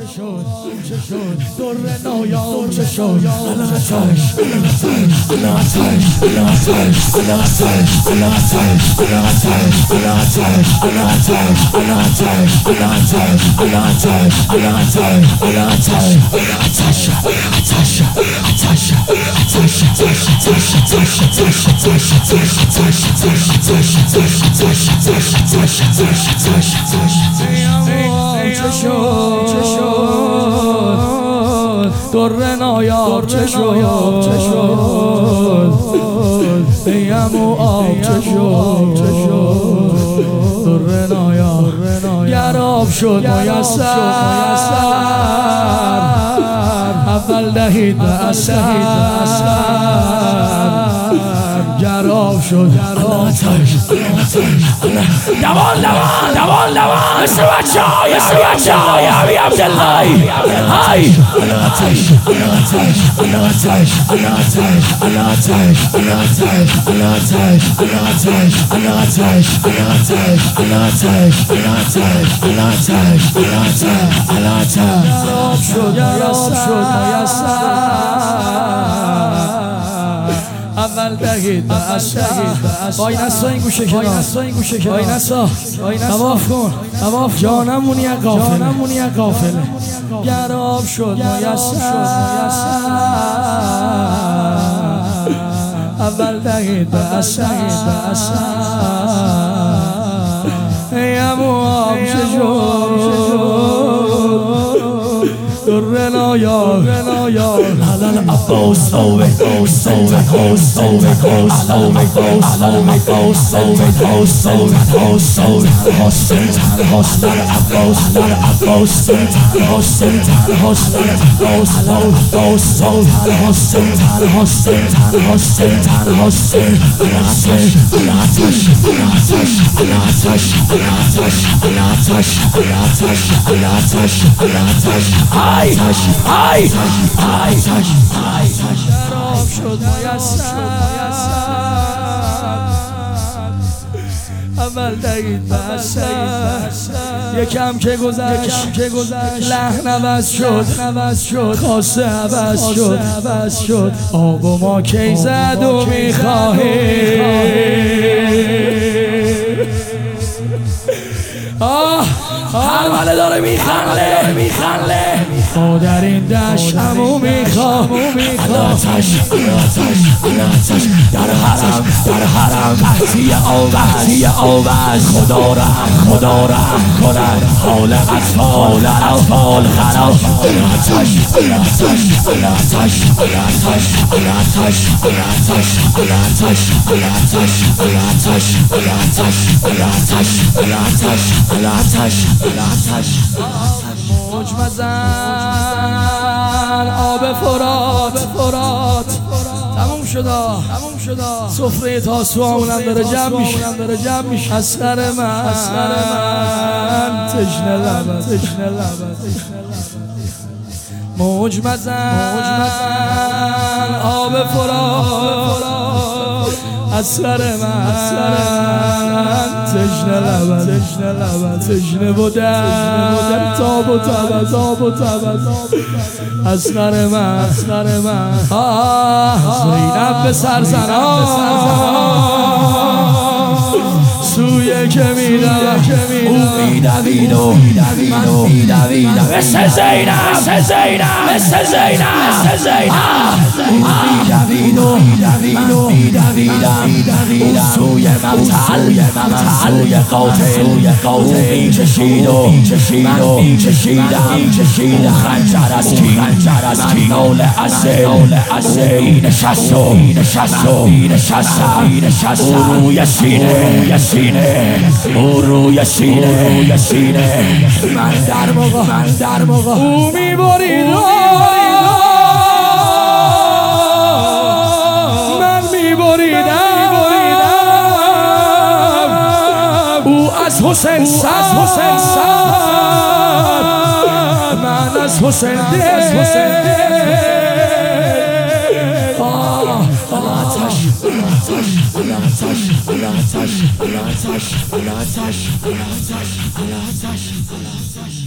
در نایام چه شد در نایاب چه شد بیم و آب چه شد در نایاب گراب شد میسر اول دهید به اثر گراب شد دوان مثل بچه های حبی عبدالله های گراب شد اول دهید به اثر وای نسا این گوشه کنار وای نسا نواف کن جانمونی قافله گراب شد میسر اول دهید به اثر یم و آب چه در نایاب علل عباس اوه شراب شد میسر اول دهید به اثر یکم که گذشت لحن عوض شد خاصه عوض شد آب و ما کی زد و میخواهی هرمله داره میخنده ما در این دشت همو میخواه در حرم قحطی آب از خدا رحم کند حال اطفال خراب موج مزن آب فرات تموم شدا سفره تاسوامونم داره جمع میشه اثر من تشنه لبت موج مزن آب فرات اثر من تشنه لبت تشنه بودن تاب و تبد اثر من زینب به سرزنان سویه که میدوید او میدوید و من میدویدم مثل زینب او میدوید و من میدویدم او سوی ممتل سوی قاتل او میکشید و من میکشیدم او خنجر از کی من نال اصل او نشست و من نشستم او روی سینه او روی سینه من در موقع او میبرید من میبریدم او از حسین سر من از حسین دل